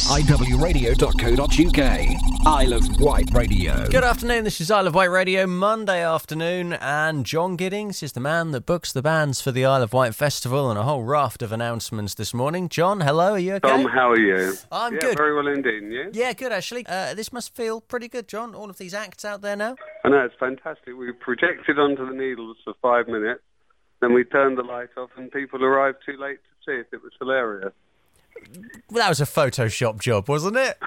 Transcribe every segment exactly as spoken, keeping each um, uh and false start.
I W radio dot co dot U K. Isle of Wight Radio. Good afternoon, this is Isle of Wight Radio, Monday afternoon, and John Giddings is the man that books the bands for the Isle of Wight Festival, and a whole raft of announcements this morning. John, hello, are you okay? Tom, how are you? I'm yeah, good. Very well indeed, and you? Yeah, good actually. Uh, this must feel pretty good, John, all of these acts out there now. I know, it's fantastic. We projected onto the Needles for five minutes, then we turned the light off and people arrived too late to see it. It was hilarious. Well, that was a Photoshop job, wasn't it?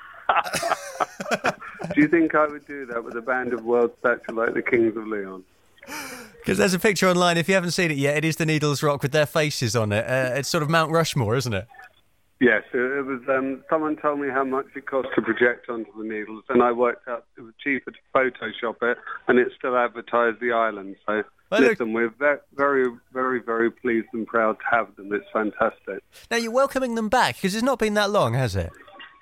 Do you think I would do that with a band of world stature like the Kings of Leon? Because there's a picture online, if you haven't seen it yet, it is the Needles Rock with their faces on it. Uh, it's sort of Mount Rushmore, isn't it? Yes, it, it was. Um, someone told me how much it cost to project onto the Needles, and I worked out it was cheaper to Photoshop it, and it still advertised the island. So, well, listen, we're ve- very, very, very pleased and proud to have them. It's fantastic. Now, you're welcoming them back, because it's not been that long, has it?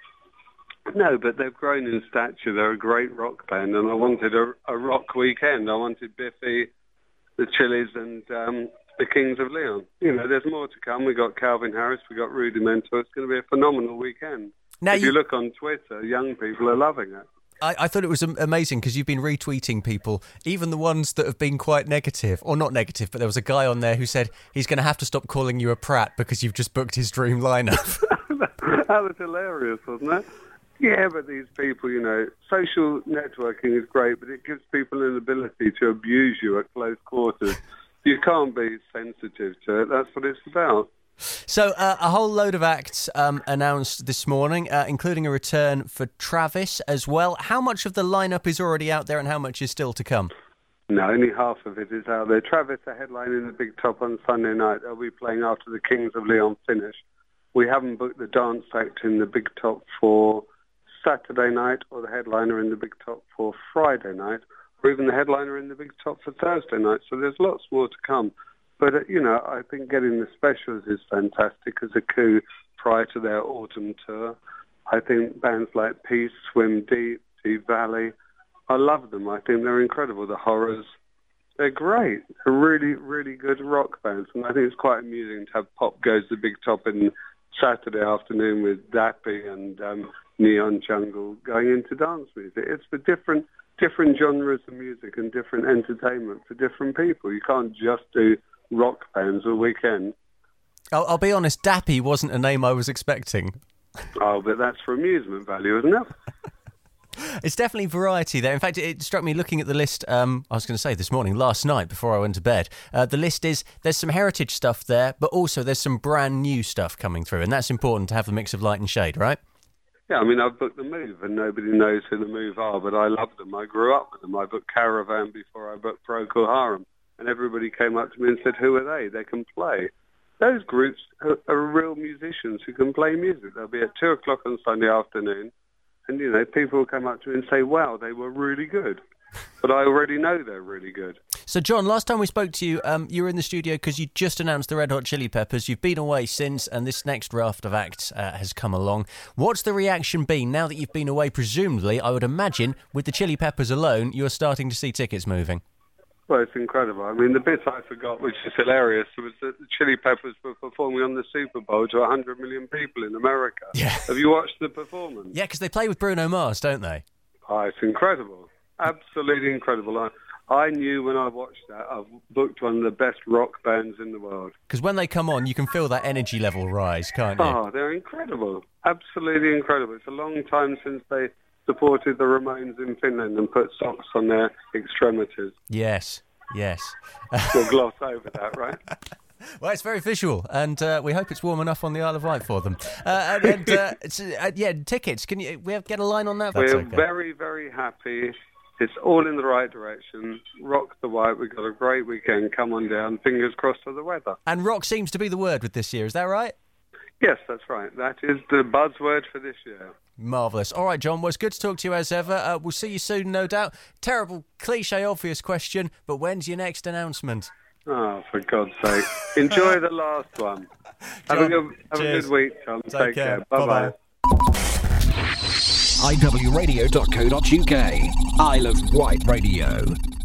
No, but they've grown in stature. They're a great rock band, and I wanted a, a rock weekend. I wanted Biffy, the Chili's, and um, the Kings of Leon. You know, there's more to come. We got Calvin Harris, we got Rudimental. It's going to be a phenomenal weekend. Now, if you... you look on Twitter, young people are loving it. I, I thought it was amazing because you've been retweeting people, even the ones that have been quite negative, or not negative, but there was a guy on there who said he's going to have to stop calling you a prat because you've just booked his dream lineup. That was hilarious, wasn't it? Yeah, but these people, you know, social networking is great, but it gives people an ability to abuse you at close quarters. You can't be sensitive to it. That's what it's about. So uh, a whole load of acts um, announced this morning, uh, including a return for Travis as well. How much of the lineup is already out there and how much is still to come? No, only half of it is out there. Travis are headlining the Big Top on Sunday night. They'll be playing after the Kings of Leon finish. We haven't booked the dance act in the Big Top for Saturday night, or the headliner in the Big Top for Friday night, or even the headliner in the Big Top for Thursday night. So there's lots more to come. But, uh, you know, I think getting the specials is fantastic as a coup prior to their autumn tour. I think bands like Peace, Swim Deep, Deep Valley, I love them. I think they're incredible. The Horrors, they're great. They're really, really good rock bands. And I think it's quite amusing to have Pop Goes the Big Top in Saturday afternoon with Dappy and um, Neon Jungle going into dance music. It's for different different genres of music and different entertainment for different people. You can't just do rock bands all weekend. I'll, I'll be honest, Dappy wasn't a name I was expecting. Oh, but that's for amusement value, isn't it? It's definitely variety there. In fact, it struck me looking at the list, um, I was going to say this morning, last night before I went to bed. Uh, the list is, there's some heritage stuff there, but also there's some brand new stuff coming through, and that's important to have a mix of light and shade, right? Yeah, I mean, I've booked The Move, and nobody knows who The Move are, but I love them. I grew up with them. I booked Caravan before I booked Procol Harum, and everybody came up to me and said, who are they? They can play. Those groups are, are real musicians who can play music. They'll be at two o'clock on Sunday afternoon, and, you know, people will come up to me and say, wow, they were really good. But I already know they're really good. So, John, last time we spoke to you, um, you were in the studio because you just announced the Red Hot Chili Peppers. You've been away since, and this next raft of acts uh, has come along. What's the reaction been now that you've been away? Presumably, I would imagine, with the Chili Peppers alone, you're starting to see tickets moving. Well, it's incredible. I mean, the bit I forgot, which is hilarious, was that the Chili Peppers were performing on the Super Bowl to one hundred million people in America. Yeah. Have you watched the performance? Yeah, because they play with Bruno Mars, don't they? Oh, it's incredible. Absolutely incredible. I, I knew when I watched that, I've booked one of the best rock bands in the world. Because when they come on, you can feel that energy level rise, can't you? Oh, they're incredible. Absolutely incredible. It's a long time since they supported the Ramones in Finland and put socks on their extremities. Yes, yes. We'll gloss over that, right? Well, it's very visual, and uh, we hope it's warm enough on the Isle of Wight for them. Uh, and, and uh, it's, uh, yeah, tickets. Can you we have, get a line on that? We're okay. very, very happy. It's all in the right direction. Rock the Wight. We've got a great weekend. Come on down. Fingers crossed for the weather. And rock seems to be the word with this year. Is that right? Yes, that's right. That is the buzzword for this year. Marvellous. All right, John, well, it's good to talk to you as ever. Uh, we'll see you soon, no doubt. Terrible, cliche, obvious question, but when's your next announcement? Oh, for God's sake. Enjoy the last one. Have, John, a, good, have a good week, Tom. Take, Take care. care. Bye-bye. I W radio dot co dot U K. Isle of Wight Radio.